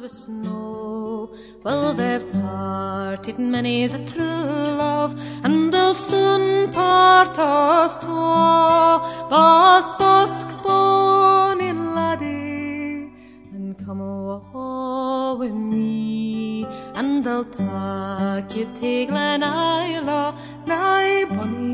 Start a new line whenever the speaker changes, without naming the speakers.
with snow. Well, they've parted, many's a true love, and they'll soon part us twa. Boss, bosk, bonny laddie, and come awa with me, and they'll tak you to Glen Isla, nigh bonny